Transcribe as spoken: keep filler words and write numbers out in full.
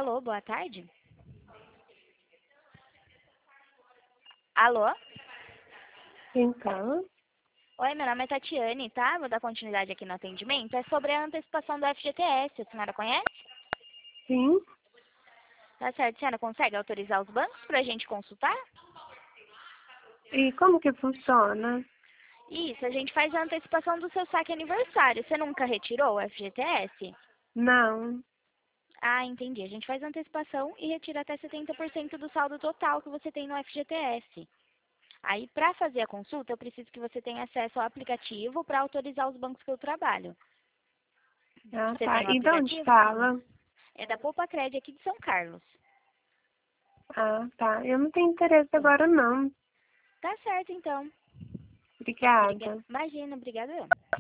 Alô, boa tarde. Alô? Então, Oi, meu nome é Tatiane, tá? Vou dar continuidade aqui no atendimento. É sobre a antecipação do F G T S. A senhora conhece? sim. Tá certo. A senhora consegue autorizar os bancos para a gente consultar? E como que funciona? Isso, a gente faz a antecipação do seu saque aniversário. Você nunca retirou o F G T S? Não. Ah, entendi. A gente faz a antecipação e retira até setenta por cento do saldo total que você tem no F G T S. Aí, para fazer a consulta, eu preciso que você tenha acesso ao aplicativo para autorizar os bancos que eu trabalho. Ah, Você tá. tem o E de onde aplicativo? fala? É da Poupa Cred aqui de São Carlos. Ah, tá. Eu não tenho interesse agora, não. Tá certo, então. Briga... Obrigada. Imagina, obrigada.